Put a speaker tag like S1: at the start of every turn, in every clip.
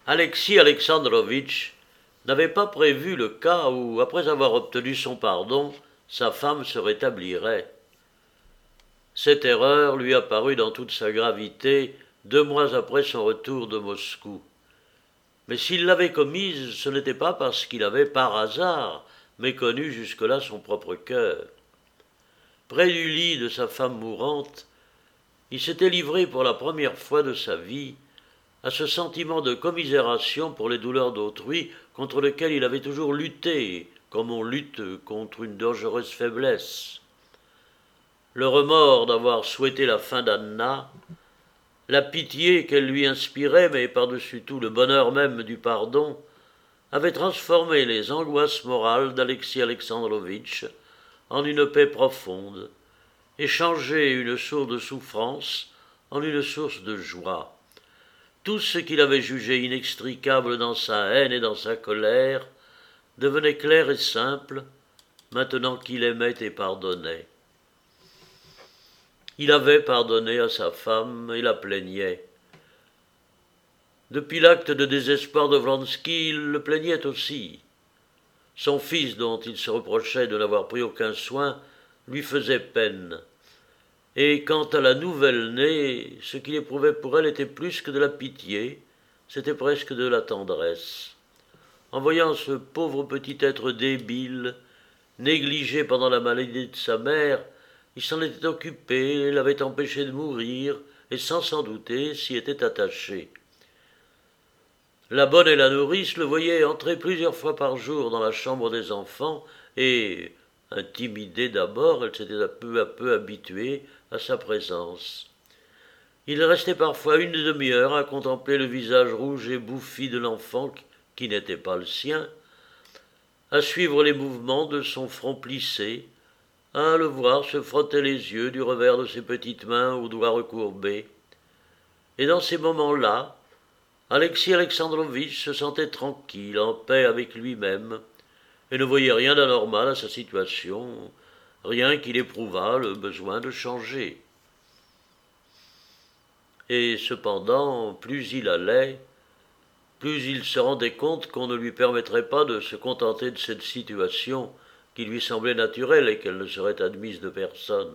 S1: Alexis Alexandrovitch n'avait pas prévu le cas où, après avoir obtenu son pardon, sa femme se rétablirait. Cette erreur lui apparut dans toute sa gravité 2 mois après son retour de Moscou. Mais s'il l'avait commise, ce n'était pas parce qu'il avait, par hasard, méconnu jusque-là son propre cœur. Près du lit de sa femme mourante, il s'était livré pour la première fois de sa vie à ce sentiment de commisération pour les douleurs d'autrui contre lequel il avait toujours lutté, comme on lutte contre une dangereuse faiblesse. Le remords d'avoir souhaité la fin d'Anna, la pitié qu'elle lui inspirait, mais par-dessus tout le bonheur même du pardon, avaient transformé les angoisses morales d'Alexis Alexandrovitch en une paix profonde, et changé une source de souffrance en une source de joie. Tout ce qu'il avait jugé inextricable dans sa haine et dans sa colère devenait clair et simple, maintenant qu'il aimait et pardonnait. Il avait pardonné à sa femme et la plaignait. Depuis l'acte de désespoir de Vronsky, il le plaignait aussi. Son fils, dont il se reprochait de n'avoir pris aucun soin, lui faisait peine. Et quant à la nouvelle-née, ce qu'il éprouvait pour elle était plus que de la pitié, c'était presque de la tendresse. En voyant ce pauvre petit être débile, négligé pendant la maladie de sa mère, il s'en était occupé, l'avait empêché de mourir, et sans s'en douter s'y était attaché. La bonne et la nourrice le voyaient entrer plusieurs fois par jour dans la chambre des enfants, et, intimidée d'abord, elle s'était peu à peu habituée à sa présence. Il restait parfois une demi-heure à contempler le visage rouge et bouffi de l'enfant qui n'était pas le sien, à suivre les mouvements de son front plissé, à le voir se frotter les yeux du revers de ses petites mains aux doigts recourbés. Et dans ces moments-là, Alexis Alexandrovitch se sentait tranquille, en paix avec lui-même, et ne voyait rien d'anormal à sa situation, rien qu'il éprouvât le besoin de changer. Et cependant, plus il allait, plus il se rendait compte qu'on ne lui permettrait pas de se contenter de cette situation qui lui semblait naturelle et qu'elle ne serait admise de personne.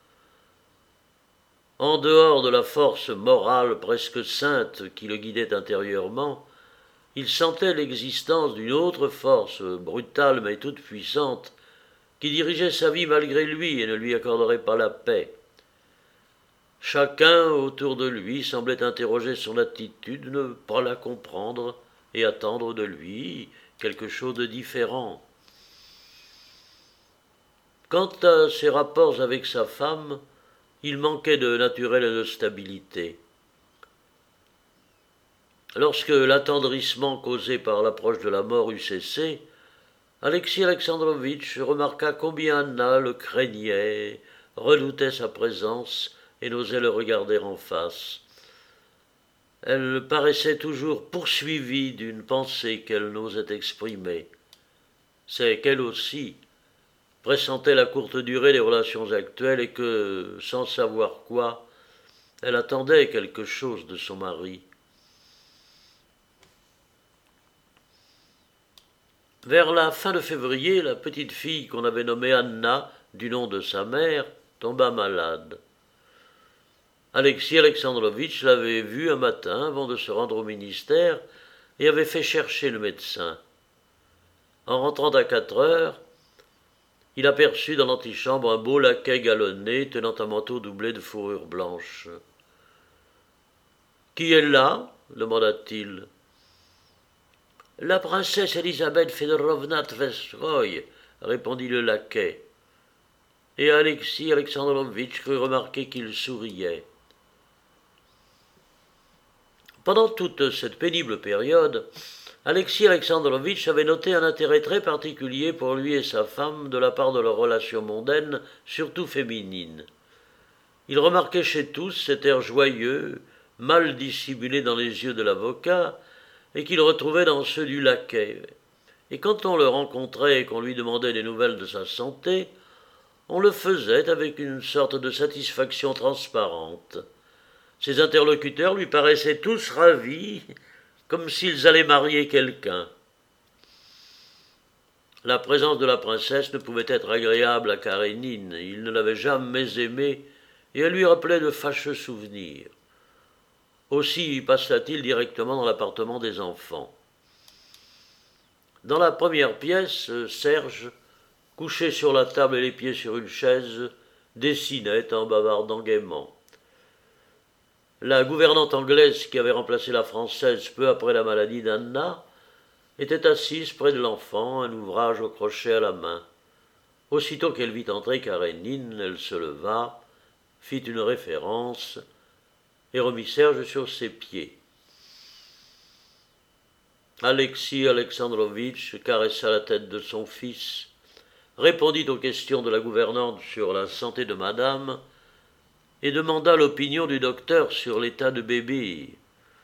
S1: En dehors de la force morale presque sainte qui le guidait intérieurement, il sentait l'existence d'une autre force, brutale mais toute puissante, qui dirigeait sa vie malgré lui et ne lui accorderait pas la paix. Chacun autour de lui semblait interroger son attitude, ne pas la comprendre et attendre de lui quelque chose de différent. Quant à ses rapports avec sa femme, il manquait de naturel et de stabilité. Lorsque l'attendrissement causé par l'approche de la mort eut cessé, Alexis Alexandrovitch remarqua combien Anna le craignait, redoutait sa présence et n'osait le regarder en face. Elle paraissait toujours poursuivie d'une pensée qu'elle n'osait exprimer. C'est qu'elle aussi pressentait la courte durée des relations actuelles et que, sans savoir quoi, elle attendait quelque chose de son mari. Vers la fin de février, la petite fille qu'on avait nommée Anna, du nom de sa mère, tomba malade. Alexis Alexandrovitch l'avait vue un matin avant de se rendre au ministère et avait fait chercher le médecin. En rentrant à 4 heures, il aperçut dans l'antichambre un beau laquais galonné tenant un manteau doublé de fourrure blanche. « Qui est là ?» demanda-t-il. « La princesse Elisabeth Fedorovna Tverskoï, » répondit le laquais. Et Alexis Alexandrovitch crut remarquer qu'il souriait. Pendant toute cette pénible période, Alexis Alexandrovitch avait noté un intérêt très particulier pour lui et sa femme de la part de leurs relations mondaines, surtout féminines. Il remarquait chez tous cet air joyeux, mal dissimulé dans les yeux de l'avocat, et qu'il retrouvait dans ceux du laquais. Et quand on le rencontrait et qu'on lui demandait des nouvelles de sa santé, on le faisait avec une sorte de satisfaction transparente. Ses interlocuteurs lui paraissaient tous ravis comme s'ils allaient marier quelqu'un. La présence de la princesse ne pouvait être agréable à Karénine, il ne l'avait jamais aimée, et elle lui rappelait de fâcheux souvenirs. Aussi passa-t-il directement dans l'appartement des enfants. Dans la première pièce, Serge, couché sur la table et les pieds sur une chaise, dessinait en bavardant gaiement. La gouvernante anglaise qui avait remplacé la française peu après la maladie d'Anna était assise près de l'enfant, un ouvrage au crochet à la main. Aussitôt qu'elle vit entrer Karénine, elle se leva, fit une référence et remit Serge sur ses pieds. Alexis Alexandrovitch caressa la tête de son fils, répondit aux questions de la gouvernante sur la santé de madame et demanda l'opinion du docteur sur l'état de bébé.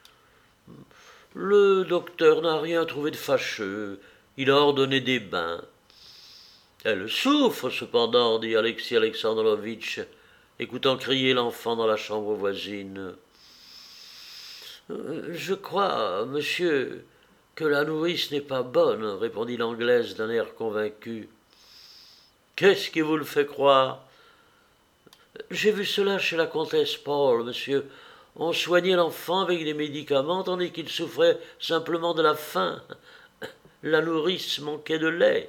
S1: Le docteur n'a rien trouvé de fâcheux, il a ordonné des bains. Elle souffre cependant, dit Alexis Alexandrovitch, écoutant crier l'enfant dans la chambre voisine. Je crois, monsieur, que la nourrice n'est pas bonne, répondit l'Anglaise d'un air convaincu. Qu'est-ce qui vous le fait croire? J'ai vu cela chez la comtesse Paul, monsieur. On soignait l'enfant avec des médicaments tandis qu'il souffrait simplement de la faim. La nourrice manquait de lait.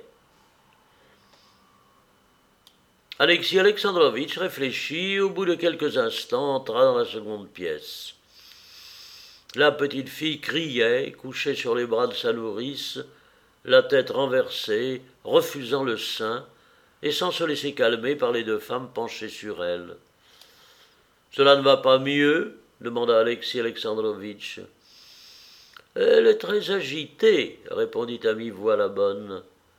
S1: Alexis Alexandrovitch réfléchit et au bout de quelques instants entra dans la seconde pièce. La petite fille criait, couchée sur les bras de sa nourrice, la tête renversée, refusant le sein, et sans se laisser calmer par les deux femmes penchées sur elle. « Cela ne va pas mieux ?» demanda Alexis Alexandrovitch. « Elle est très agitée, » répondit à mi-voix la bonne.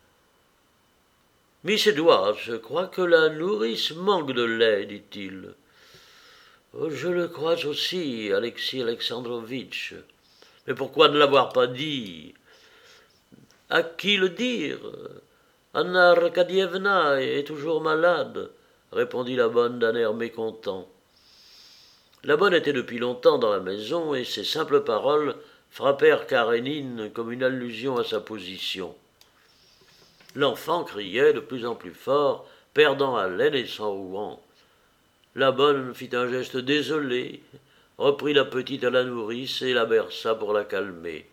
S1: « Miss Edwards, je crois que la nourrice manque de lait, dit-il. « Je le crois aussi, Alexis Alexandrovitch. Mais pourquoi ne l'avoir pas dit? À qui le dire? Anna Arkadievna est toujours malade, répondit la bonne d'un air mécontent. La bonne était depuis longtemps dans la maison et ses simples paroles frappèrent Karénine comme une allusion à sa position. L'enfant criait de plus en plus fort, perdant haleine et s'enrouant. La bonne fit un geste désolé, reprit la petite à la nourrice et la berça pour la calmer.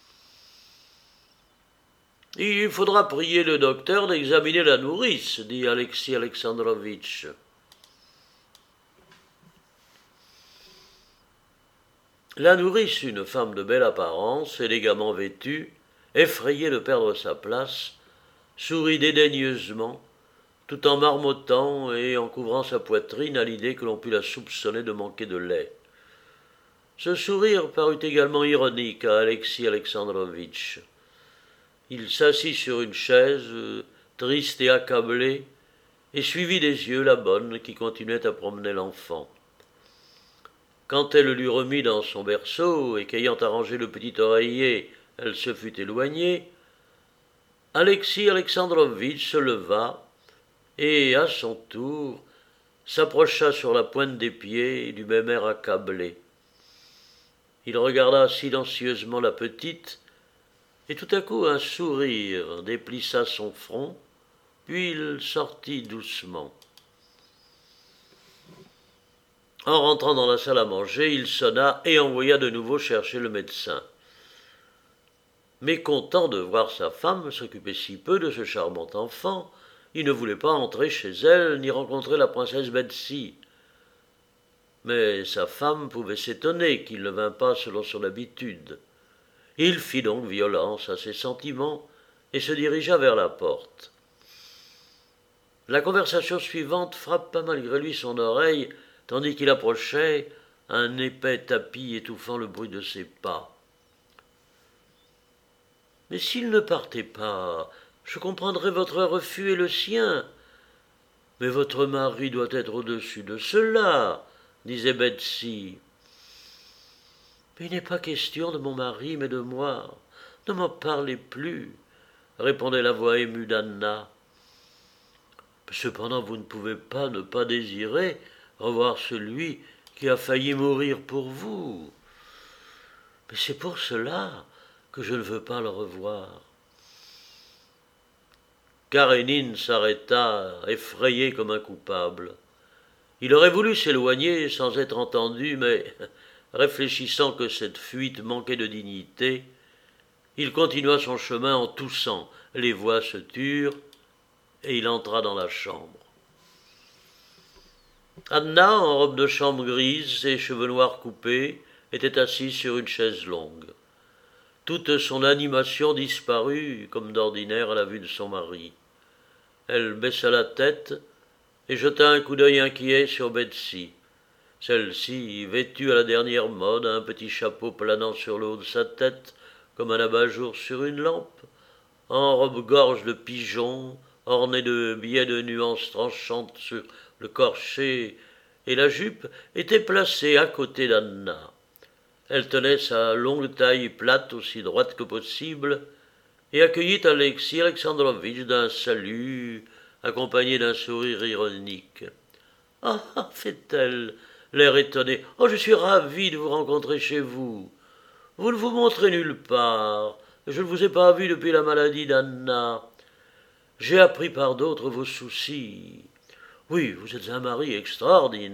S1: « Il faudra prier le docteur d'examiner la nourrice, dit Alexis Alexandrovitch. La nourrice, une femme de belle apparence, élégamment vêtue, effrayée de perdre sa place, sourit dédaigneusement, tout en marmottant et en couvrant sa poitrine à l'idée que l'on pût la soupçonner de manquer de lait. Ce sourire parut également ironique à Alexis Alexandrovitch. Il s'assit sur une chaise, triste et accablé, et suivit des yeux la bonne qui continuait à promener l'enfant. Quand elle l'eut remis dans son berceau et qu'ayant arrangé le petit oreiller, elle se fut éloignée, Alexis Alexandrovitch se leva et, à son tour, s'approcha sur la pointe des pieds du même air accablé. Il regarda silencieusement la petite, et tout à coup un sourire déplissa son front, puis il sortit doucement. En rentrant dans la salle à manger, il sonna et envoya de nouveau chercher le médecin. Mécontent de voir sa femme s'occuper si peu de ce charmant enfant, il ne voulait pas entrer chez elle ni rencontrer la princesse Betsy. Mais sa femme pouvait s'étonner qu'il ne vînt pas selon son habitude. Il fit donc violence à ses sentiments et se dirigea vers la porte. La conversation suivante frappa malgré lui son oreille, tandis qu'il approchait, un épais tapis étouffant le bruit de ses pas. « Mais s'il ne partait pas, je comprendrais votre refus et le sien. Mais votre mari doit être au-dessus de cela, disait Betsy. Mais il n'est pas question de mon mari, mais de moi. Ne m'en parlez plus, répondait la voix émue d'Anna. Cependant, vous ne pouvez pas ne pas désirer revoir celui qui a failli mourir pour vous. Mais c'est pour cela que je ne veux pas le revoir. » Karénine s'arrêta, effrayé comme un coupable. Il aurait voulu s'éloigner sans être entendu, mais, réfléchissant que cette fuite manquait de dignité, il continua son chemin en toussant. Les voix se turent, et il entra dans la chambre. Anna, en robe de chambre grise, ses cheveux noirs coupés, était assise sur une chaise longue. Toute son animation disparut, comme d'ordinaire, à la vue de son mari. Elle baissa la tête et jeta un coup d'œil inquiet sur Betsy. Celle-ci, vêtue à la dernière mode, un petit chapeau planant sur le haut de sa tête, comme un abat-jour sur une lampe, en robe-gorge de pigeon, ornée de billets de nuances tranchantes sur le corset et la jupe, était placée à côté d'Anna. Elle tenait sa longue taille plate, aussi droite que possible, et accueillit Alexis Alexandrovitch d'un salut, accompagné d'un sourire ironique. « Ah, fait-elle, l'air étonné, je suis ravie de vous rencontrer chez vous. Vous ne vous montrez nulle part. Je ne vous ai pas vu depuis la maladie d'Anna. J'ai appris par d'autres vos soucis. Oui, vous êtes un mari extraordinaire. »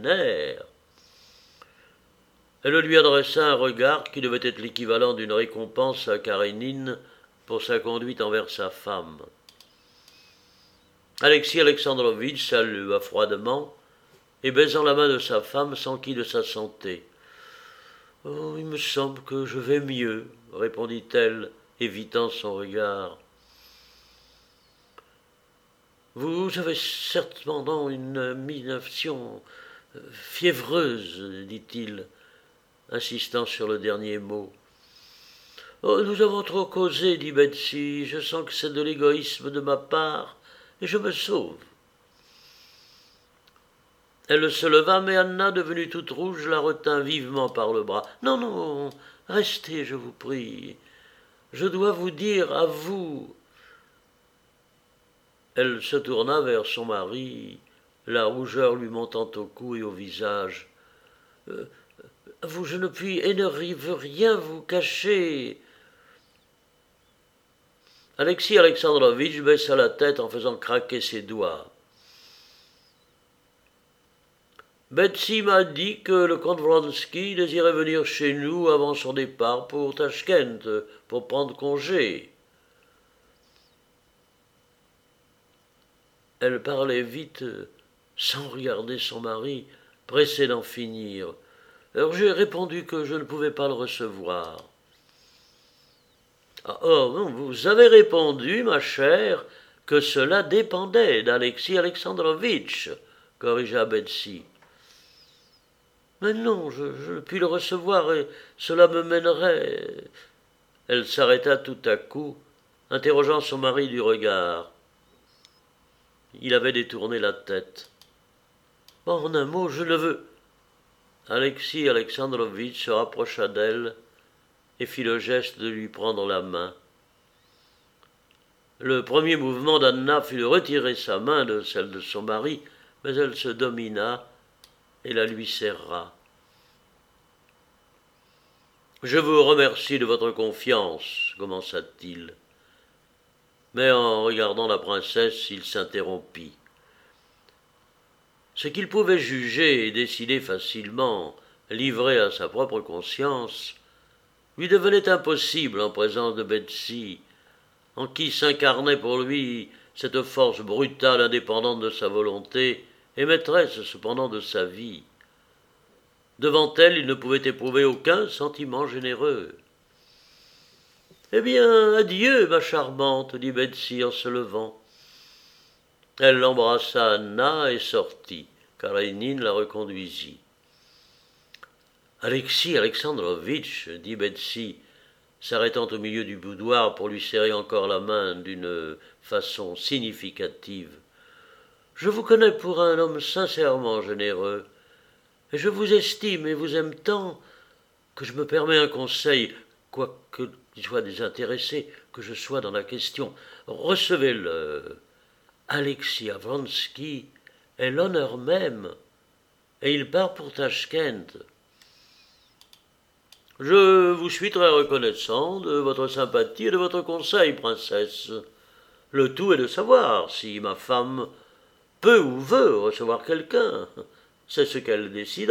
S1: Elle lui adressa un regard qui devait être l'équivalent d'une récompense à Karénine pour sa conduite envers sa femme. Alexis Alexandrovitch salua froidement et baisant la main de sa femme s'enquit de sa santé. « Oh, il me semble que je vais mieux, » répondit-elle, évitant son regard. « Vous avez certainement une mination fiévreuse, dit-il, insistant sur le dernier mot. « Oh, nous avons trop causé, dit Betsy. Je sens que c'est de l'égoïsme de ma part, et je me sauve. » Elle se leva, mais Anna, devenue toute rouge, la retint vivement par le bras. « Non, non, restez, je vous prie. Je dois vous dire à vous. » Elle se tourna vers son mari, la rougeur lui montant au cou et au visage. « Vous, je ne puis et ne veux rien vous cacher. » Alexis Alexandrovitch baissa la tête en faisant craquer ses doigts. « Betsy m'a dit que le comte Vronsky désirait venir chez nous avant son départ pour Tachkent, pour prendre congé. » Elle parlait vite, sans regarder son mari, pressée d'en finir. Alors j'ai répondu que je ne pouvais pas le recevoir. « Oh, non, vous avez répondu, ma chère, que cela dépendait d'Alexis Alexandrovitch, corrigea Betsy. « Mais non, je ne puis le recevoir et cela me mènerait. » Elle s'arrêta tout à coup, interrogeant son mari du regard. Il avait détourné la tête. « En un mot, je ne veux. » Alexis Alexandrovitch se rapprocha d'elle et fit le geste de lui prendre la main. Le premier mouvement d'Anna fut de retirer sa main de celle de son mari, mais elle se domina et la lui serra. « Je vous remercie de votre confiance, » commença-t-il. Mais en regardant la princesse, il s'interrompit. Ce qu'il pouvait juger et décider facilement, livré à sa propre conscience, lui devenait impossible en présence de Betsy, en qui s'incarnait pour lui cette force brutale indépendante de sa volonté et maîtresse cependant de sa vie. Devant elle, il ne pouvait éprouver aucun sentiment généreux. « Eh bien, adieu, ma charmante, » dit Betsy en se levant. Elle embrassa Anna et sortit. Karénine la reconduisit. « Alexis Alexandrovitch, » dit Betsy, s'arrêtant au milieu du boudoir pour lui serrer encore la main d'une façon significative. « Je vous connais pour un homme sincèrement généreux, et je vous estime et vous aime tant que je me permets un conseil, quoique il soit désintéressé que je sois dans la question. Recevez-le. Alexis Vronsky est l'honneur même, et il part pour Tachkent. » Je vous suis très reconnaissant de votre sympathie et de votre conseil, princesse. Le tout est de savoir si ma femme peut ou veut recevoir quelqu'un. C'est ce qu'elle décidera. »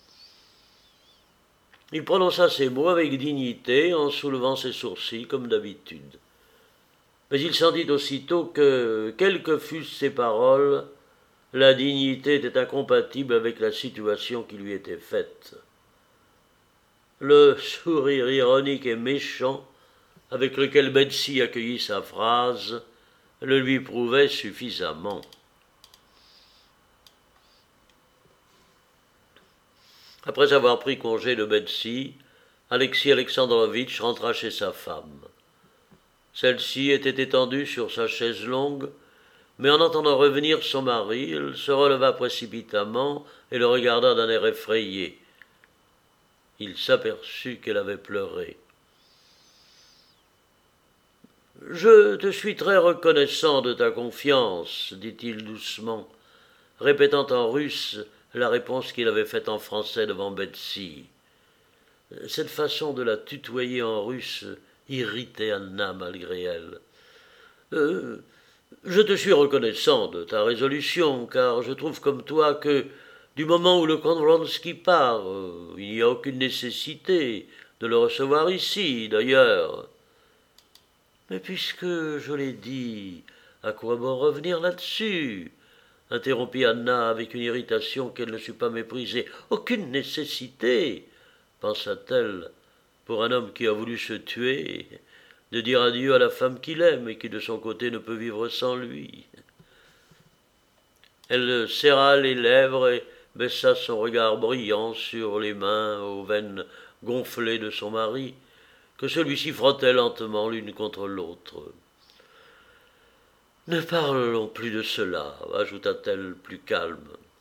S1: Il prononça ces mots avec dignité, en soulevant ses sourcils comme d'habitude. Mais il sentit aussitôt que, quelles que fussent ses paroles, la dignité était incompatible avec la situation qui lui était faite. Le sourire ironique et méchant avec lequel Betsy accueillit sa phrase le lui prouvait suffisamment. Après avoir pris congé de Betsy, Alexis Alexandrovitch rentra chez sa femme. Celle-ci était étendue sur sa chaise longue, mais en entendant revenir son mari, elle se releva précipitamment et le regarda d'un air effrayé. Il s'aperçut qu'elle avait pleuré. « Je te suis très reconnaissant de ta confiance, dit-il doucement, répétant en russe la réponse qu'il avait faite en français devant Betsy. Cette façon de la tutoyer en russe irritait Anna malgré elle. Je te suis reconnaissant de ta résolution, car je trouve comme toi que, du moment où le comte Vronsky part, il n'y a aucune nécessité de le recevoir ici, d'ailleurs. Mais puisque je l'ai dit, à quoi bon revenir là-dessus? Interrompit Anna avec une irritation qu'elle ne sut pas mépriser. Aucune nécessité, pensa-t-elle, pour un homme qui a voulu se tuer, de dire adieu à la femme qu'il aime et qui de son côté ne peut vivre sans lui. Elle serra les lèvres et baissa son regard brillant sur les mains aux veines gonflées de son mari, que celui-ci frottait lentement l'une contre l'autre. « Ne parlons plus de cela, » ajouta-t-elle plus calme.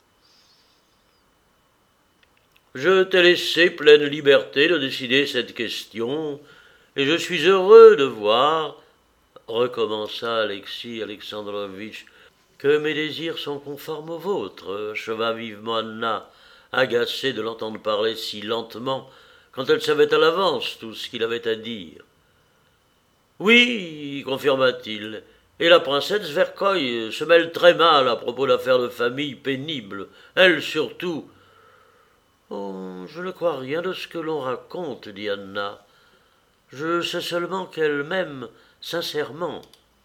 S1: « Je t'ai laissé pleine liberté de décider cette question, et je suis heureux de voir, » recommença Alexis Alexandrovitch, « que mes désirs sont conformes aux vôtres, » acheva vivement Anna, agacée de l'entendre parler si lentement, quand elle savait à l'avance tout ce qu'il avait à dire. « Oui, confirma-t-il, et la princesse Verkoï se mêle très mal à propos d'affaires de famille pénibles, elle surtout. »« Oh, je ne crois rien de ce que l'on raconte, » dit Anna. « Je sais seulement qu'elle m'aime sincèrement. »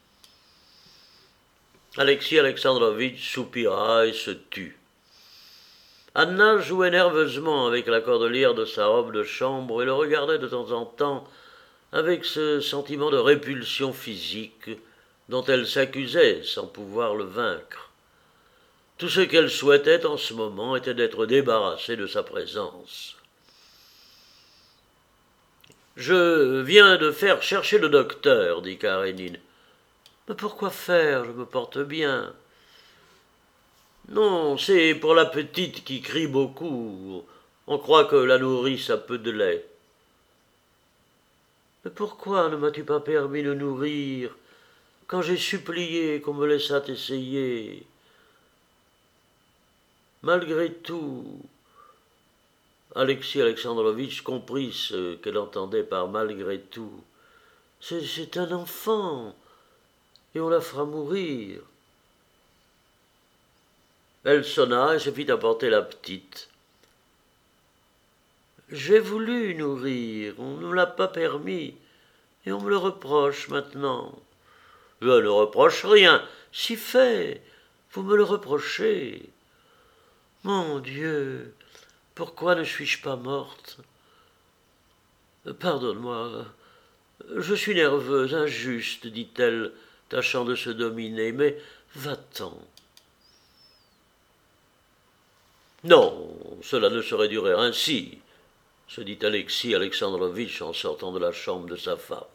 S1: Alexis Alexandrovitch soupira et se tut. Anna jouait nerveusement avec la cordelière de sa robe de chambre et le regardait de temps en temps avec ce sentiment de répulsion physique dont elle s'accusait sans pouvoir le vaincre. Tout ce qu'elle souhaitait en ce moment était d'être débarrassée de sa présence. « Je viens de faire chercher le docteur, » dit Karénine. « Mais pourquoi faire? Je me porte bien. »« Non, c'est pour la petite qui crie beaucoup. On croit que la nourrice a peu de lait. »« Mais pourquoi ne m'as-tu pas permis de nourrir quand j'ai supplié qu'on me laissât essayer? Malgré tout, » Alexis Alexandrovitch comprit ce qu'elle entendait par « malgré tout ». C'est un enfant, et on la fera mourir. Elle sonna et se fit apporter la petite. « J'ai voulu nourrir, on ne me l'a pas permis, et on me le reproche maintenant. »« Je ne reproche rien. »« Si fait, vous me le reprochez. »« Mon Dieu, pourquoi ne suis-je pas morte? » ?»« Pardonne-moi, je suis nerveuse, injuste, dit-elle, tâchant de se dominer, mais va-t'en. » « Non, cela ne saurait durer ainsi, » se dit Alexis Alexandrovitch en sortant de la chambre de sa femme.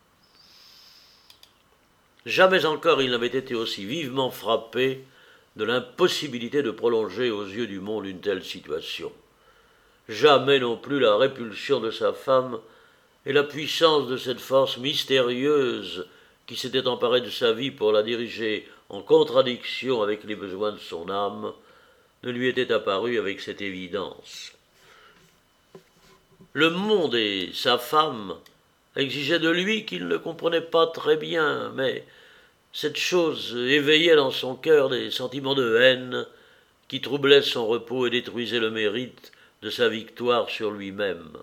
S1: Jamais encore il n'avait été aussi vivement frappé de l'impossibilité de prolonger aux yeux du monde une telle situation. Jamais non plus la répulsion de sa femme et la puissance de cette force mystérieuse qui s'était emparée de sa vie pour la diriger en contradiction avec les besoins de son âme ne lui était apparu avec cette évidence. Le monde et sa femme exigeaient de lui qu'il ne comprenait pas très bien, mais cette chose éveillait dans son cœur des sentiments de haine qui troublaient son repos et détruisaient le mérite de sa victoire sur lui-même.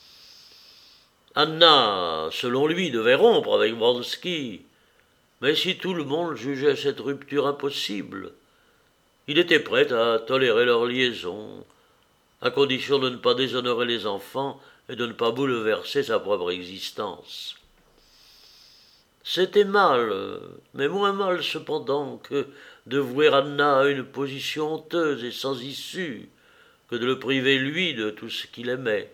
S1: Anna, selon lui, devait rompre avec Vronsky, mais si tout le monde jugeait cette rupture impossible, il était prêt à tolérer leur liaison, à condition de ne pas déshonorer les enfants et de ne pas bouleverser sa propre existence. C'était mal, mais moins mal cependant que de vouer Anna à une position honteuse et sans issue, que de le priver lui de tout ce qu'il aimait.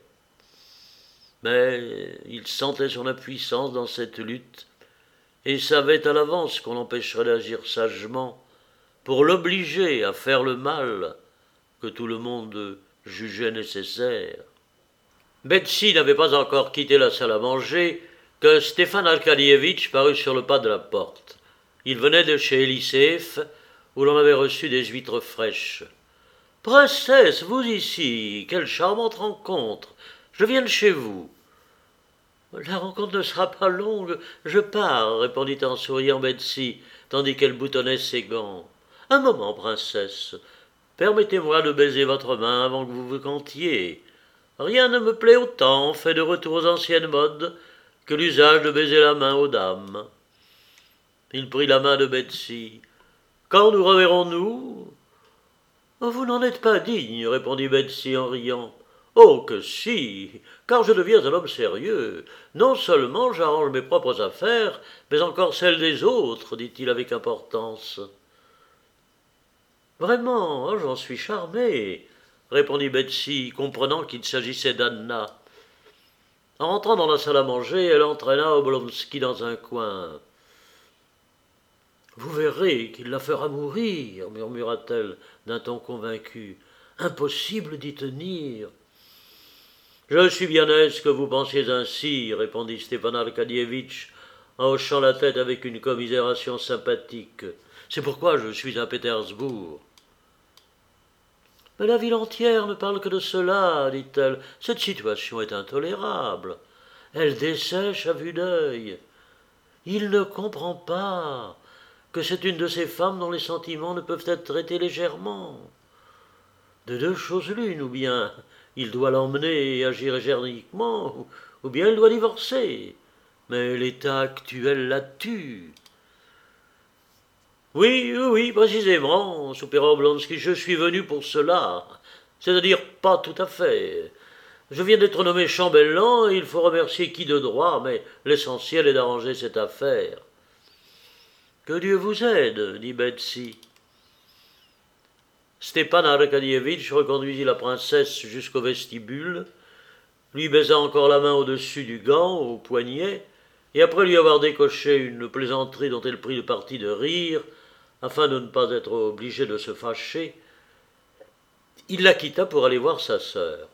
S1: Mais il sentait son impuissance dans cette lutte et savait à l'avance qu'on l'empêcherait d'agir sagement pour l'obliger à faire le mal que tout le monde jugeait nécessaire. Betsy n'avait pas encore quitté la salle à manger que Stéphane Arkadievitch parut sur le pas de la porte. Il venait de chez Elisseef, où l'on avait reçu des huîtres fraîches. « Princesse, vous ici, quelle charmante rencontre! Je viens de chez vous. »« La rencontre ne sera pas longue, je pars, » répondit en souriant Betsy, tandis qu'elle boutonnait ses gants. « Un moment, princesse. Permettez-moi de baiser votre main avant que vous vous quantiez. Rien ne me plaît autant, fait de retour aux anciennes modes, que l'usage de baiser la main aux dames. » Il prit la main de Betsy. « Quand nous reverrons-nous » ? « Vous n'en êtes pas digne, » répondit Betsy en riant. « Oh que si, car je deviens un homme sérieux. Non seulement j'arrange mes propres affaires, mais encore celles des autres, dit-il avec importance. « Vraiment, oh, j'en suis charmé, » répondit Betsy, comprenant qu'il s'agissait d'Anna. En rentrant dans la salle à manger, elle entraîna Oblonsky dans un coin. « Vous verrez qu'il la fera mourir, » murmura-t-elle d'un ton convaincu. « Impossible d'y tenir. »« Je suis bien aise que vous pensiez ainsi, » répondit Stepan Arkadievitch, en hochant la tête avec une commisération sympathique. « C'est pourquoi je suis à Pétersbourg. »« Mais la ville entière ne parle que de cela, » dit-elle. « Cette situation est intolérable. Elle dessèche à vue d'œil. Il ne comprend pas que c'est une de ces femmes dont les sentiments ne peuvent être traités légèrement. De deux choses l'une, ou bien il doit l'emmener et agir énergiquement, ou bien il doit divorcer. Mais l'état actuel la tue. « Oui, précisément, soupira Oblonsky, je suis venu pour cela. C'est-à-dire pas tout à fait. Je viens d'être nommé chambellan et il faut remercier qui de droit, mais l'essentiel est d'arranger cette affaire. » « Que Dieu vous aide, » dit Betsy. Stepan Arkadievitch reconduisit la princesse jusqu'au vestibule, lui baisa encore la main au-dessus du gant, au poignet, et après lui avoir décoché une plaisanterie dont elle prit le parti de rire, afin de ne pas être obligé de se fâcher, il la quitta pour aller voir sa sœur.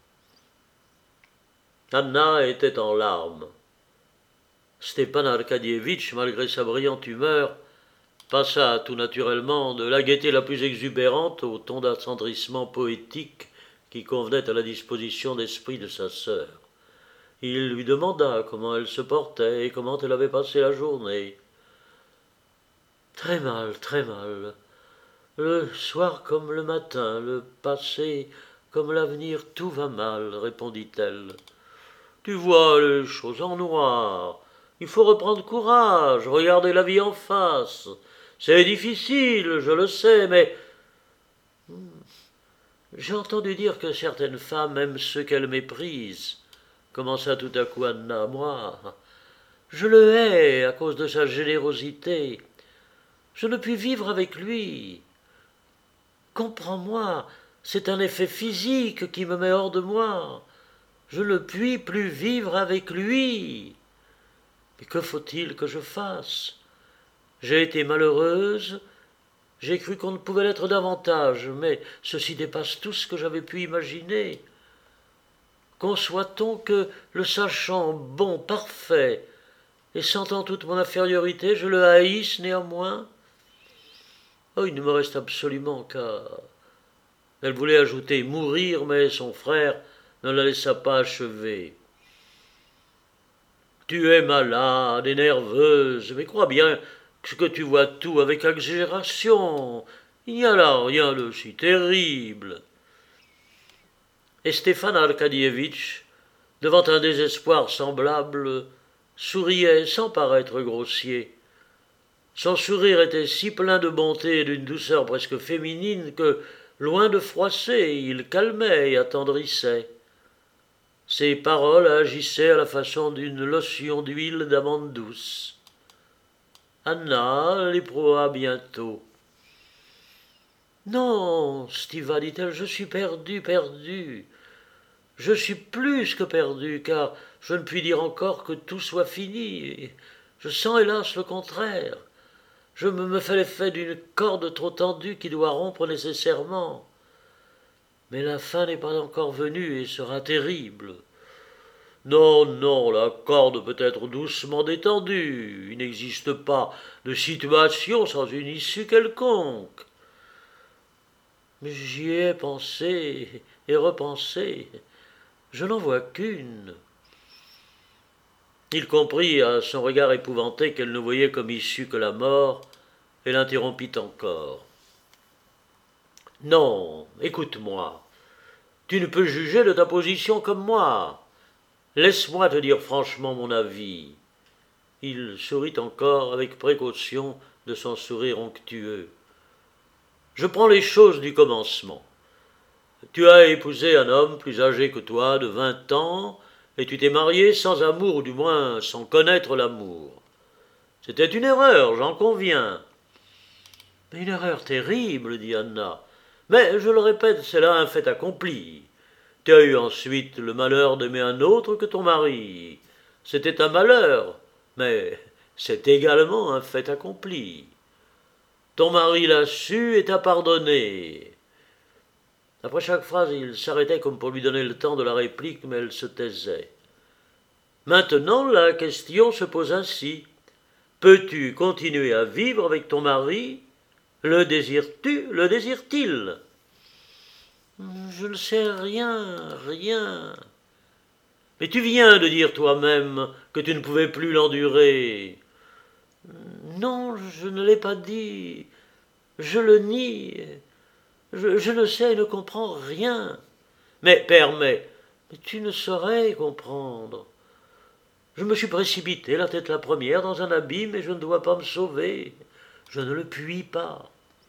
S1: Anna était en larmes. Stepan Arkadievitch, malgré sa brillante humeur, passa tout naturellement de la gaieté la plus exubérante au ton d'attendrissement poétique qui convenait à la disposition d'esprit de sa sœur. Il lui demanda comment elle se portait et comment elle avait passé la journée. « Très mal, très mal. Le soir comme le matin, le passé comme l'avenir, tout va mal, » répondit-elle. « Tu vois les choses en noir. Il faut reprendre courage, regarder la vie en face. C'est difficile, je le sais, mais... J'ai entendu dire que certaines femmes aiment ceux qu'elles méprisent, » commença tout à coup Anna. « Moi, je le hais à cause de sa générosité. Je ne puis vivre avec lui. Comprends-moi, c'est un effet physique qui me met hors de moi. Je ne puis plus vivre avec lui. Mais que faut-il que je fasse? J'ai été malheureuse, j'ai cru qu'on ne pouvait l'être davantage, mais ceci dépasse tout ce que j'avais pu imaginer. Conçoit-on que, le sachant bon, parfait, et sentant toute mon infériorité, je le haïsse néanmoins? Oh, il ne me reste absolument qu'à... » Elle voulait ajouter « mourir », mais son frère ne la laissa pas achever. « Tu es malade et nerveuse, mais crois bien que tu vois tout avec exagération. Il n'y a là rien de si terrible. » Et Stéphane Arkadievitch, devant un désespoir semblable, souriait sans paraître grossier. Son sourire était si plein de bonté et d'une douceur presque féminine que, loin de froisser, il calmait et attendrissait. Ses paroles agissaient à la façon d'une lotion d'huile d'amande douce. Anna l'éprouva bientôt. « Non, Stiva, dit-elle, je suis perdue. Je suis plus que perdue, car je ne puis dire encore que tout soit fini. Je sens hélas le contraire. Je me fais l'effet d'une corde trop tendue qui doit rompre nécessairement. Mais la fin n'est pas encore venue et sera terrible. Non, non, la corde peut être doucement détendue. Il n'existe pas de situation sans une issue quelconque. Mais j'y ai pensé et repensé. Je n'en vois qu'une. » Il comprit à son regard épouvanté qu'elle ne voyait comme issue que la mort, et l'interrompit encore. « Non, écoute-moi. Tu ne peux juger de ta position comme moi. Laisse-moi te dire franchement mon avis. » Il sourit encore avec précaution de son sourire onctueux. « Je prends les choses du commencement. Tu as épousé un homme plus âgé que toi de 20 ans, et tu t'es marié sans amour, ou du moins sans connaître l'amour. C'était une erreur, j'en conviens. » « Une erreur terrible, dit Anna. Mais, je le répète, c'est là un fait accompli. Tu as eu ensuite le malheur d'aimer un autre que ton mari. C'était un malheur, mais c'est également un fait accompli. Ton mari l'a su et t'a pardonné. » Après chaque phrase, il s'arrêtait comme pour lui donner le temps de la réplique, mais elle se taisait. Maintenant, la question se pose ainsi. Peux-tu continuer à vivre avec ton mari ? Le désires-tu ? Le désire-t-il ? Je ne sais rien. Mais tu viens de dire toi-même que tu ne pouvais plus l'endurer. Non, je ne l'ai pas dit. Je le nie. Je ne sais et ne comprends rien. Mais permets, tu ne saurais comprendre. Je me suis précipité, la tête la première, dans un abîme et je ne dois pas me sauver. Je ne le puis pas.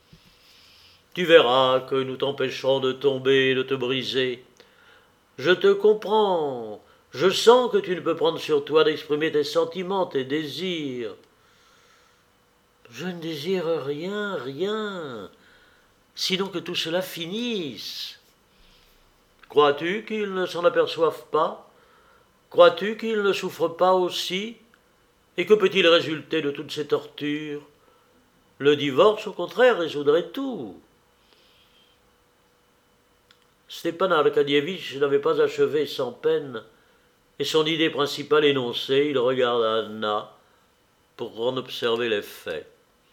S1: Tu verras que nous t'empêcherons de tomber et de te briser. Je te comprends. Je sens que tu ne peux prendre sur toi d'exprimer tes sentiments, tes désirs. Je ne désire rien, sinon que tout cela finisse. Crois-tu qu'ils ne s'en aperçoivent pas ? Crois-tu qu'ils ne souffrent pas aussi ? Et que peut-il résulter de toutes ces tortures ? Le divorce, au contraire, résoudrait tout. Stepan Arkadievitch n'avait pas achevé sans peine, et son idée principale énoncée, il regarda Anna pour en observer l'effet.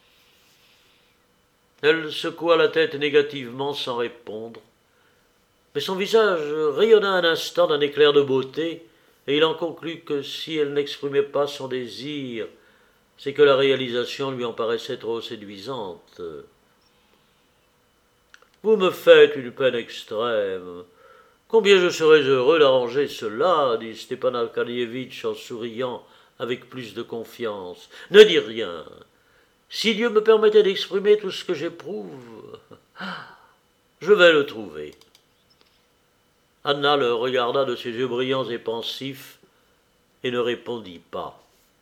S1: Elle secoua la tête négativement sans répondre, mais son visage rayonna un instant d'un éclair de beauté, et il en conclut que si elle n'exprimait pas son désir, c'est que la réalisation lui en paraissait trop séduisante. « Vous me faites une peine extrême. Combien je serais heureux d'arranger cela, dit Stepan Arkadievitch en souriant avec plus de confiance. Ne dis rien. Si Dieu me permettait d'exprimer tout ce que j'éprouve, je vais le trouver. » Anna le regarda de ses yeux brillants et pensifs et ne répondit pas.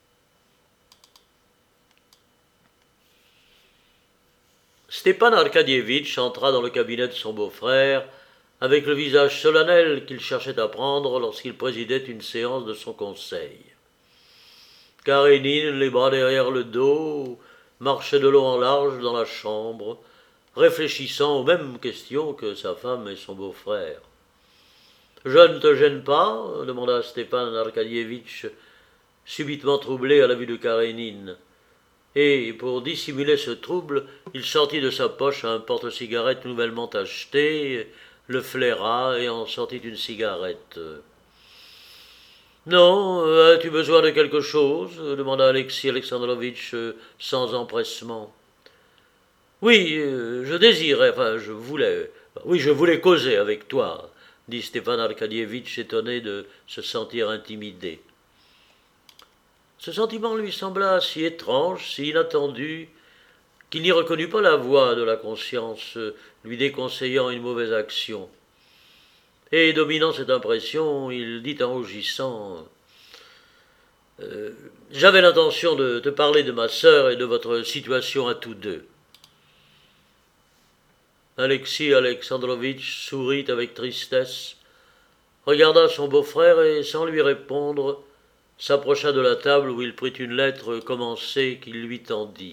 S1: Stepan Arkadievitch entra dans le cabinet de son beau-frère avec le visage solennel qu'il cherchait à prendre lorsqu'il présidait une séance de son conseil. Karénine, les bras derrière le dos, marchait de long en large dans la chambre, réfléchissant aux mêmes questions que sa femme et son beau-frère. « Je ne te gêne pas ?» demanda Stepan Arkadievitch, subitement troublé à la vue de Karénine. Et, pour dissimuler ce trouble, il sortit de sa poche un porte-cigarette nouvellement acheté, le flaira et en sortit une cigarette. Non, as-tu besoin de quelque chose demanda Alexis Alexandrovitch sans empressement. Oui, je voulais causer avec toi, dit Stepan Arcadievitch, étonné de se sentir intimidé. Ce sentiment lui sembla si étrange, si inattendu, qu'il n'y reconnut pas la voix de la conscience lui déconseillant une mauvaise action. Et dominant cette impression, il dit en rougissant « J'avais l'intention de te parler de ma sœur et de votre situation à tous deux. » Alexis Alexandrovitch sourit avec tristesse, regarda son beau-frère et, sans lui répondre, s'approcha de la table où il prit une lettre commencée qu'il lui tendit.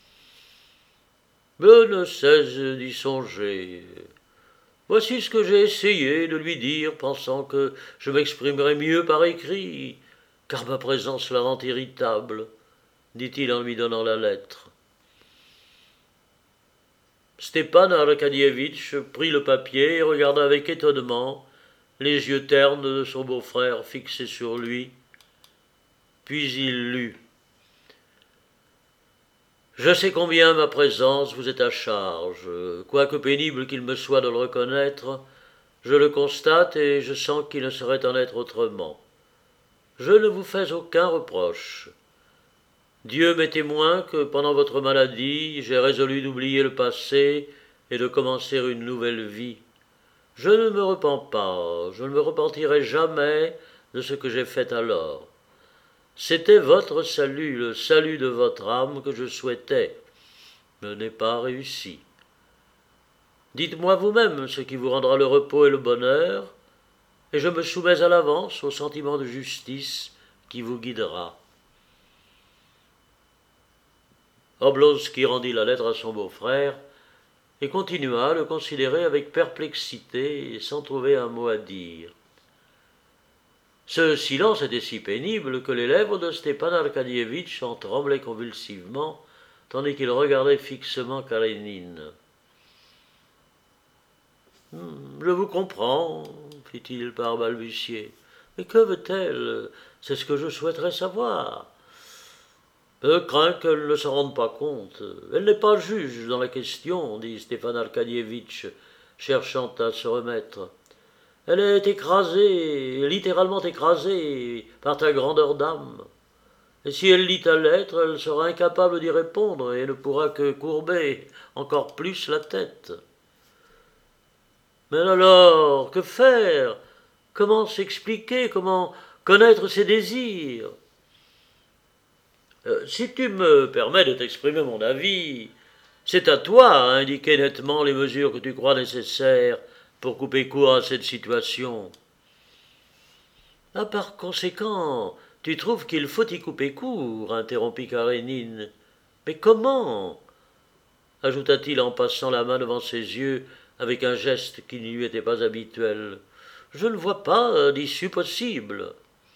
S1: « Je ne cesse d'y songer. Voici ce que j'ai essayé de lui dire, pensant que je m'exprimerais mieux par écrit, car ma présence la rend irritable, dit-il en lui donnant la lettre. Stepan Arcadievitch prit le papier et regarda avec étonnement les yeux ternes de son beau-frère fixés sur lui. Puis il lut. « Je sais combien ma présence vous est à charge. Quoique pénible qu'il me soit de le reconnaître, je le constate et je sens qu'il ne saurait en être autrement. Je ne vous fais aucun reproche. Dieu m'est témoin que pendant votre maladie, j'ai résolu d'oublier le passé et de commencer une nouvelle vie. Je ne me repens pas, je ne me repentirai jamais de ce que j'ai fait alors. C'était votre salut, le salut de votre âme que je souhaitais. Je n'ai pas réussi. Dites-moi vous-même ce qui vous rendra le repos et le bonheur, et je me soumets à l'avance au sentiment de justice qui vous guidera. » Oblonsky rendit la lettre à son beau-frère et continua à le considérer avec perplexité et sans trouver un mot à dire. Ce silence était si pénible que les lèvres de Stepan Arcadievitch en tremblaient convulsivement, tandis qu'il regardait fixement Karénine. « Je vous comprends, fit-il par balbutier. Mais que veut-elle? C'est ce que je souhaiterais savoir. Je crains qu'elle ne s'en rende pas compte. Elle n'est pas juge dans la question, dit Stepan Arcadievitch, cherchant à se remettre. Elle est écrasée, littéralement écrasée, par ta grandeur d'âme. Et si elle lit ta lettre, elle sera incapable d'y répondre et ne pourra que courber encore plus la tête. Mais alors, que faire? Comment s'expliquer? Comment connaître ses désirs? Si tu me permets de t'exprimer mon avis, c'est à toi à indiquer nettement les mesures que tu crois nécessaires pour couper court à cette situation. Ah, par conséquent, tu trouves qu'il faut y couper court, interrompit Karénine. Mais comment? Ajouta-t-il en passant la main devant ses yeux avec un geste qui ne lui était pas habituel. Je ne vois pas d'issue possible.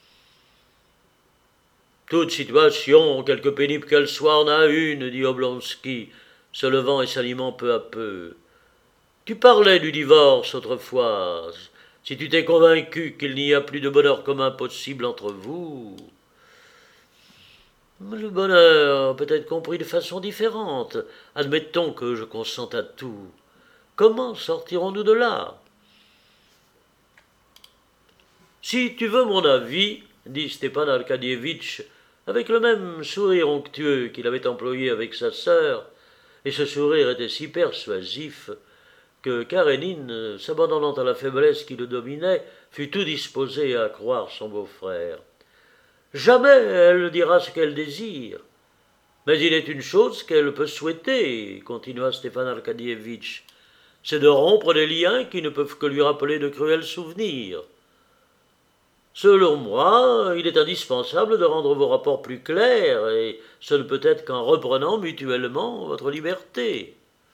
S1: Toute situation, quelque pénible qu'elle soit, en a une, dit Oblonsky, se levant et s'animant peu à peu. Tu parlais du divorce autrefois. Si tu t'es convaincu qu'il n'y a plus de bonheur commun possible entre vous... Le bonheur peut être compris de façon différente. Admettons que je consente à tout. Comment sortirons-nous de là? Si tu veux mon avis, dit Stepan Arcadievitch, avec le même sourire onctueux qu'il avait employé avec sa sœur, et ce sourire était si persuasif que Karénine, s'abandonnant à la faiblesse qui le dominait, fut tout disposée à croire son beau-frère. Jamais elle dira ce qu'elle désire. Mais il est une chose qu'elle peut souhaiter, continua Stepan Arcadievitch, c'est de rompre des liens qui ne peuvent que lui rappeler de cruels souvenirs. Selon moi, il est indispensable de rendre vos rapports plus clairs, et ce ne peut être qu'en reprenant mutuellement votre liberté.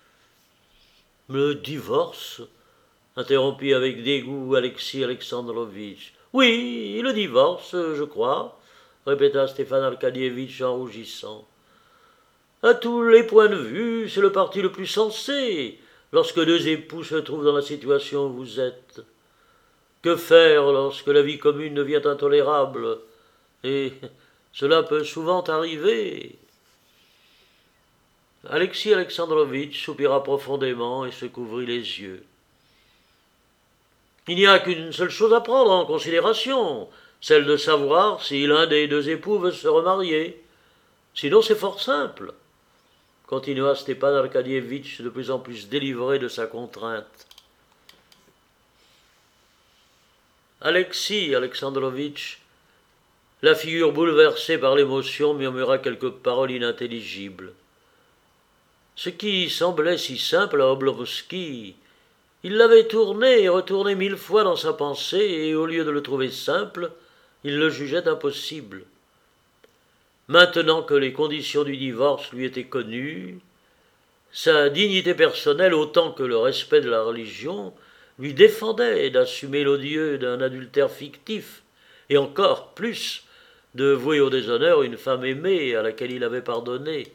S1: Le divorce, interrompit avec dégoût Alexis Alexandrovitch. Oui, le divorce, je crois, répéta Stepan Arcadievitch en rougissant. À tous les points de vue, c'est le parti le plus sensé. lorsque deux époux se trouvent dans la situation où vous êtes? Que faire lorsque la vie commune devient intolérable? Et cela peut souvent arriver. Alexis Alexandrovitch soupira profondément et se couvrit les yeux. Il n'y a qu'une seule chose à prendre en considération, celle de savoir si l'un des deux époux veut se remarier. Sinon c'est fort simple, continua Stepan Arcadievitch de plus en plus délivré de sa contrainte. Alexis Alexandrovitch, la figure bouleversée par l'émotion, murmura quelques paroles inintelligibles. Ce qui semblait si simple à Oblonsky, il l'avait tourné et retourné 1000 fois dans sa pensée, et au lieu de le trouver simple, il le jugeait impossible. Maintenant que les conditions du divorce lui étaient connues, sa dignité personnelle autant que le respect de la religion lui défendait d'assumer l'odieux d'un adultère fictif, et encore plus de vouer au déshonneur une femme aimée à laquelle il avait pardonné.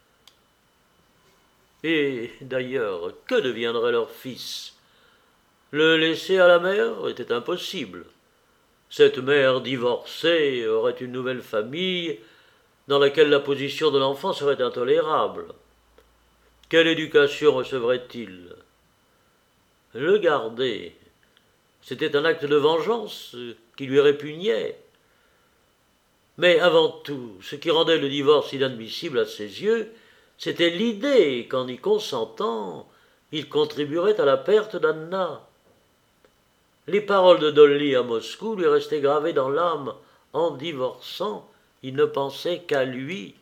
S1: Et d'ailleurs, que deviendrait leur fils? Le laisser à la mère était impossible. Cette mère divorcée aurait une nouvelle famille dans laquelle la position de l'enfant serait intolérable. Quelle éducation recevrait-il? Le garder, c'était un acte de vengeance qui lui répugnait. Mais avant tout, ce qui rendait le divorce inadmissible à ses yeux, c'était l'idée qu'en y consentant, il contribuerait à la perte d'Anna. Les paroles de Dolly à Moscou lui restaient gravées dans l'âme. En divorçant, il ne pensait qu'à lui.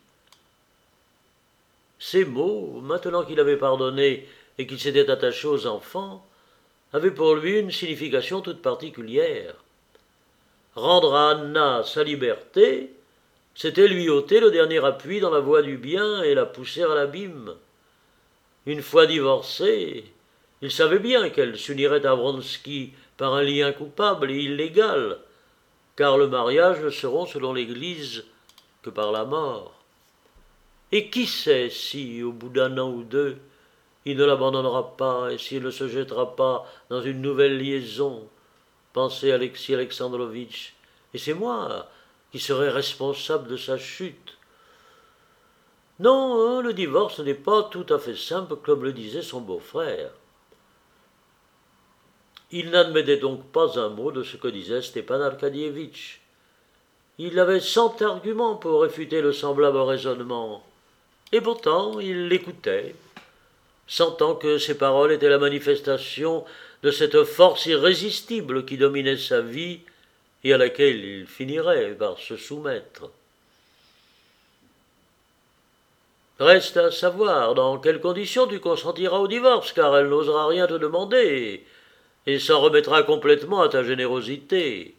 S1: Ces mots, maintenant qu'il avait pardonné et qu'il s'était attaché aux enfants, avaient pour lui une signification toute particulière. Rendre à Anna sa liberté, c'était lui ôter le dernier appui dans la voie du bien et la pousser à l'abîme. Une fois divorcée, il savait bien qu'elle s'unirait à Vronsky par un lien coupable et illégal, car le mariage ne se rompt selon l'Église que par la mort. Et qui sait si, au bout d'un an ou deux, il ne l'abandonnera pas et s'il ne se jettera pas dans une nouvelle liaison, pensait Alexis Alexandrovitch, et c'est moi qui serai responsable de sa chute. Non, le divorce n'est pas tout à fait simple comme le disait son beau-frère. Il n'admettait donc pas un mot de ce que disait Stepan Arcadievitch. Il avait 100 arguments pour réfuter le semblable raisonnement, et pourtant il l'écoutait, sentant que ses paroles étaient la manifestation de cette force irrésistible qui dominait sa vie et à laquelle il finirait par se soumettre. Reste à savoir dans quelles conditions tu consentiras au divorce, car elle n'osera rien te demander, et s'en remettra complètement à ta générosité.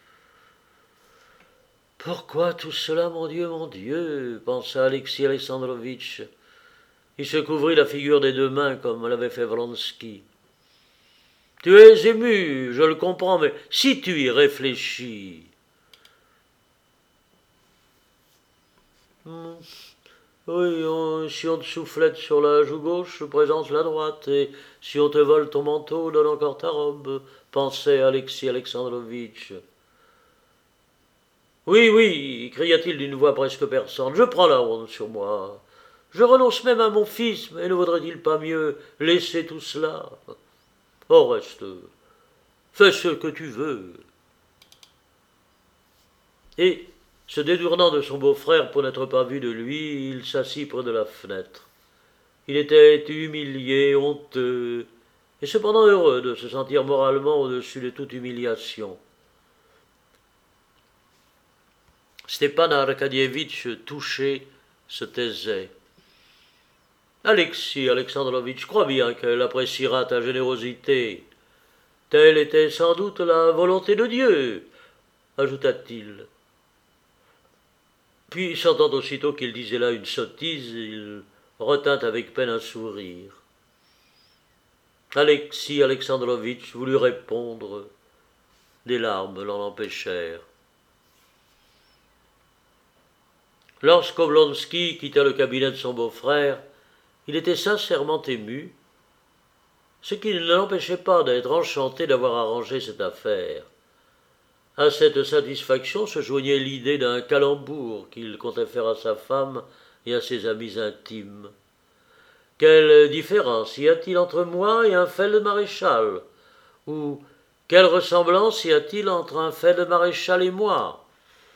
S1: Pourquoi tout cela, mon Dieu, pensa Alexis Alexandrovitch. Il se couvrit la figure des deux mains comme l'avait fait Vronsky. Tu es ému, je le comprends, mais si tu y réfléchis. Oui, si on te soufflette sur la joue gauche, présente la droite, et si on te vole ton manteau, donne encore ta robe, pensait Alexis Alexandrovitch. Oui, cria-t-il d'une voix presque perçante, je prends la honte sur moi. Je renonce même à mon fils, mais ne vaudrait-il pas mieux laisser tout cela? Au reste, fais ce que tu veux. Et, se détournant de son beau-frère pour n'être pas vu de lui, il s'assit près de la fenêtre. Il était humilié, honteux, et cependant heureux de se sentir moralement au-dessus de toute humiliation. Stepan Arcadievitch, touché, se taisait. Alexis Alexandrovitch, crois bien qu'elle appréciera ta générosité. Telle était sans doute la volonté de Dieu, ajouta-t-il. Puis, sentant aussitôt qu'il disait là une sottise, il retint avec peine un sourire. Alexis Alexandrovitch voulut répondre. Des larmes l'en empêchèrent. Lorsqu'Oblonsky quitta le cabinet de son beau-frère, il était sincèrement ému, ce qui ne l'empêchait pas d'être enchanté d'avoir arrangé cette affaire. À cette satisfaction se joignait l'idée d'un calembour qu'il comptait faire à sa femme et à ses amis intimes. Quelle différence y a-t-il entre moi et un feld-maréchal? Ou quelle ressemblance y a-t-il entre un feld-maréchal et moi?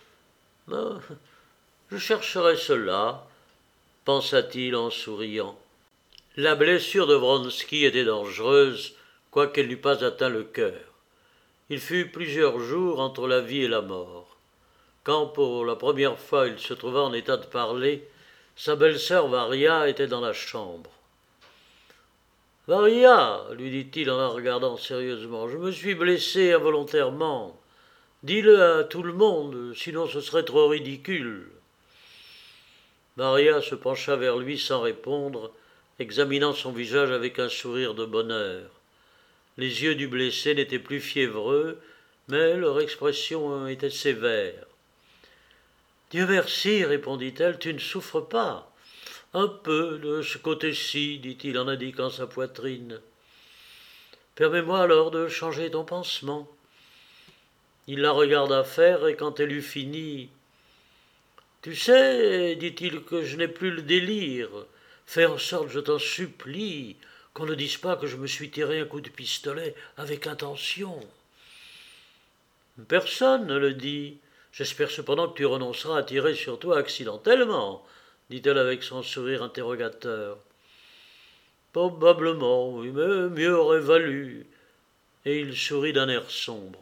S1: Je chercherai cela, pensa-t-il en souriant. La blessure de Vronsky était dangereuse, quoiqu'elle n'eût pas atteint le cœur. Il fut plusieurs jours entre la vie et la mort. Quand pour la première fois il se trouva en état de parler, sa belle-sœur Varia était dans la chambre. « Varia, lui dit-il en la regardant sérieusement, je me suis blessé involontairement. Dis-le à tout le monde, sinon ce serait trop ridicule. » Varia se pencha vers lui sans répondre, examinant son visage avec un sourire de bonheur. Les yeux du blessé n'étaient plus fiévreux, mais leur expression était sévère. « Dieu merci, répondit-elle, tu ne souffres pas. Un peu de ce côté-ci, dit-il en indiquant sa poitrine. Permets-moi alors de changer ton pansement. Il la regarda faire, et quand elle eut fini, tu sais, dit-il, que je n'ai plus le délire. Fais en sorte, je t'en supplie, qu'on ne dise pas que je me suis tiré un coup de pistolet avec intention. Personne ne le dit. J'espère cependant que tu renonceras à tirer sur toi accidentellement, dit-elle avec son sourire interrogateur. Probablement, oui, mais mieux aurait valu. Et il sourit d'un air sombre.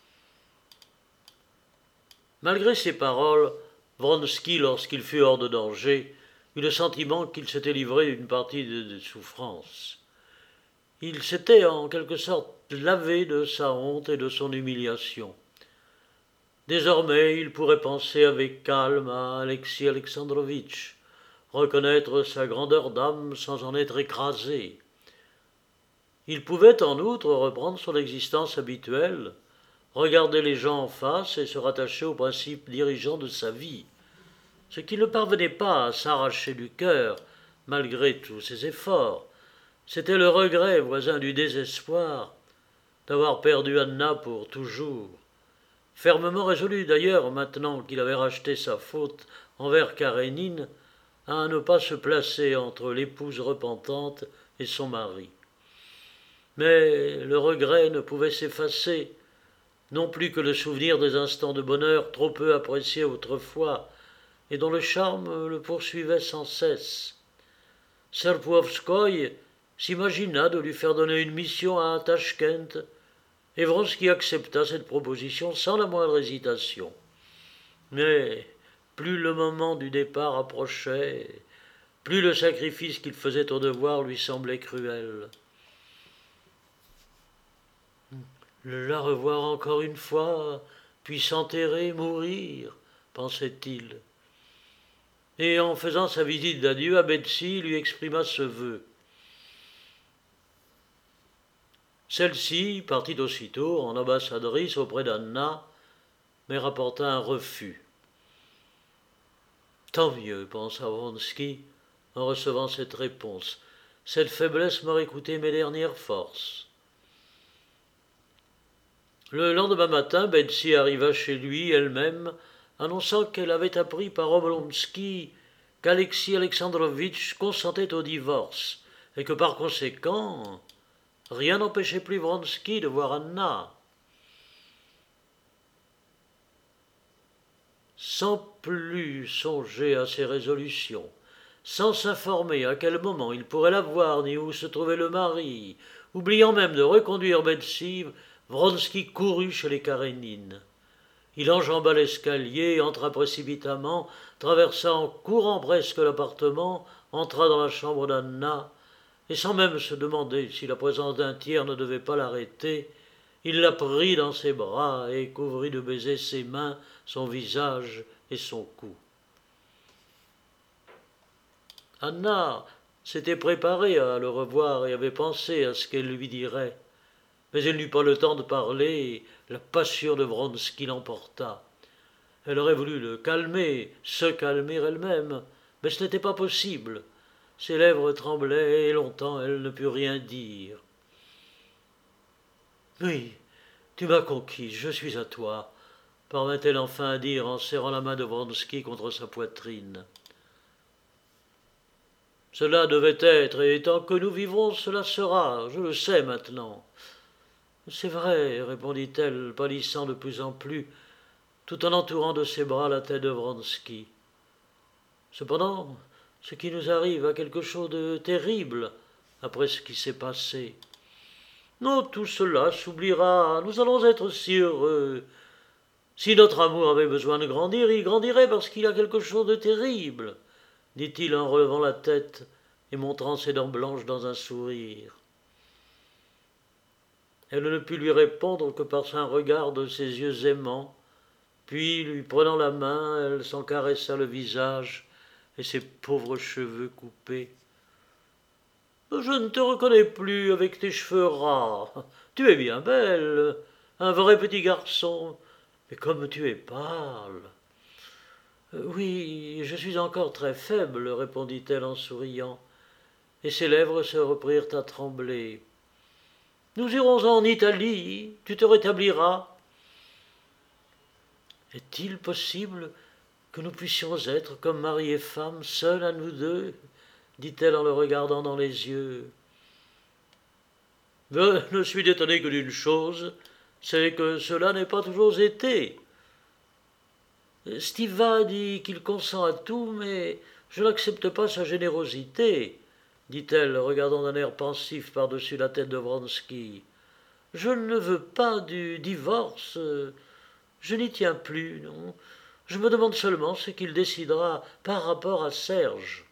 S1: Malgré ces paroles, Vronsky, lorsqu'il fut hors de danger, eut le sentiment qu'il s'était livré d'une partie de souffrance. Il s'était en quelque sorte lavé de sa honte et de son humiliation. Désormais, il pourrait penser avec calme à Alexis Alexandrovitch, reconnaître sa grandeur d'âme sans en être écrasé. Il pouvait en outre reprendre son existence habituelle, regarder les gens en face et se rattacher aux principes dirigeants de sa vie, ce qui ne parvenait pas à s'arracher du cœur, malgré tous ses efforts. C'était le regret, voisin du désespoir, d'avoir perdu Anna pour toujours. Fermement résolu d'ailleurs, maintenant qu'il avait racheté sa faute envers Karénine, à ne pas se placer entre l'épouse repentante et son mari. Mais le regret ne pouvait s'effacer, non plus que le souvenir des instants de bonheur trop peu appréciés autrefois, et dont le charme le poursuivait sans cesse. Serpuhovskoï s'imagina de lui faire donner une mission à Tachkent, et Vronsky accepta cette proposition sans la moindre hésitation. Mais plus le moment du départ approchait, plus le sacrifice qu'il faisait au devoir lui semblait cruel. La revoir encore une fois, puis s'enterrer, mourir, pensait-il. Et en faisant sa visite d'adieu à Betsy, il lui exprima ce vœu. Celle-ci partit aussitôt en ambassadrice auprès d'Anna, mais rapporta un refus. Tant mieux, pensa Vronsky, en recevant cette réponse. Cette faiblesse m'aurait coûté mes dernières forces. Le lendemain matin, Betsy arriva chez lui elle-même, annonçant qu'elle avait appris par Oblonsky qu'Alexis Alexandrovitch consentait au divorce, et que par conséquent, rien n'empêchait plus Vronsky de voir Anna. Sans plus songer à ses résolutions, sans s'informer à quel moment il pourrait la voir ni où se trouvait le mari, oubliant même de reconduire Betsy, Vronsky courut chez les Karénines. Il enjamba l'escalier, entra précipitamment, traversa en courant presque l'appartement, entra dans la chambre d'Anna, et sans même se demander si la présence d'un tiers ne devait pas l'arrêter, il la prit dans ses bras et couvrit de baisers ses mains, son visage et son cou. Anna s'était préparée à le revoir et avait pensé à ce qu'elle lui dirait. Mais elle n'eut pas le temps de parler, la passion de Vronsky l'emporta. Elle aurait voulu le calmer, se calmer elle-même, mais ce n'était pas possible. Ses lèvres tremblaient et longtemps elle ne put rien dire. Oui, tu m'as conquis, je suis à toi, parvint-elle enfin à dire en serrant la main de Vronsky contre sa poitrine. Cela devait être, et tant que nous vivrons, cela sera, je le sais maintenant. C'est vrai, répondit-elle, pâlissant de plus en plus, tout en entourant de ses bras la tête de Vronsky. Cependant, ce qui nous arrive a quelque chose de terrible après ce qui s'est passé. Non, tout cela s'oubliera, nous allons être si heureux. Si notre amour avait besoin de grandir, il grandirait parce qu'il a quelque chose de terrible, dit-il en relevant la tête et montrant ses dents blanches dans un sourire. Elle ne put lui répondre que par un regard de ses yeux aimants, puis, lui prenant la main, elle s'en caressa le visage et ses pauvres cheveux coupés. Je ne te reconnais plus avec tes cheveux ras. Tu es bien belle, un vrai petit garçon, mais comme tu es pâle. Oui, je suis encore très faible, répondit-elle en souriant, et ses lèvres se reprirent à trembler. Nous irons en Italie, tu te rétabliras. Est-il possible que nous puissions être comme mari et femme, seuls à nous deux, dit-elle en le regardant dans les yeux. Je ne suis étonné que d'une chose, c'est que cela n'ait pas toujours été. Stiva dit qu'il consent à tout, mais je n'accepte pas sa générosité, dit-elle, regardant d'un air pensif par-dessus la tête de Vronsky. Je ne veux pas du divorce, je n'y tiens plus, non. Je me demande seulement ce qu'il décidera par rapport à Serge.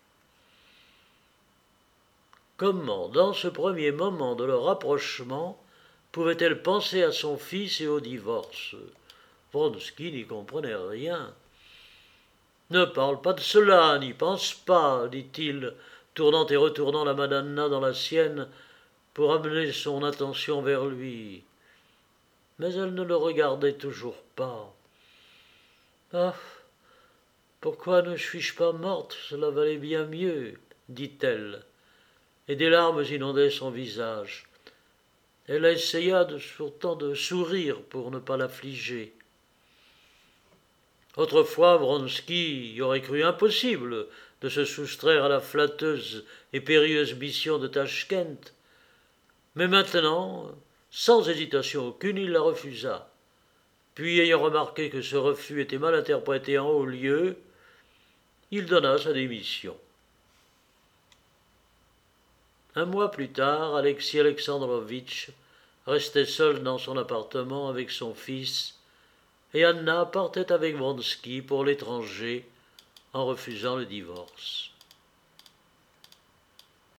S1: Comment, dans ce premier moment de leur rapprochement, pouvait-elle penser à son fils et au divorce? Vronsky n'y comprenait rien. Ne parle pas de cela, n'y pense pas, dit-il, tournant et retournant la main d'Anna dans la sienne pour amener son attention vers lui. Mais elle ne le regardait toujours pas. Ah, pourquoi ne suis-je pas morte? Cela valait bien mieux, dit-elle, et des larmes inondaient son visage. Elle essaya pourtant de sourire pour ne pas l'affliger. Autrefois, Vronsky y aurait cru impossible de se soustraire à la flatteuse et périlleuse mission de Tachkent, mais maintenant, sans hésitation aucune, il la refusa. Puis, ayant remarqué que ce refus était mal interprété en haut lieu, il donna sa démission. Un mois plus tard, Alexis Alexandrovitch restait seul dans son appartement avec son fils, et Anna partait avec Vronsky pour l'étranger en refusant le divorce.